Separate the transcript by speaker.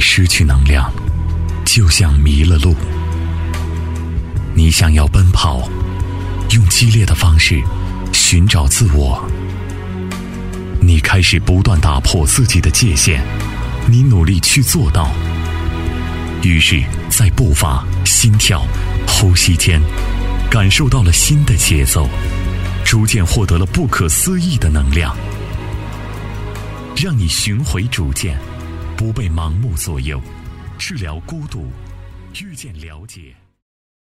Speaker 1: 失去能量，就像迷了路。你想要奔跑，用激烈的方式寻找自我。你开始不断打破自己的界限，你努力去做到。于是在步伐、心跳、呼吸间，感受到了新的节奏，逐渐获得了不可思议的能量，让你寻回主见，不被盲目左右，治疗孤独，遇见了解。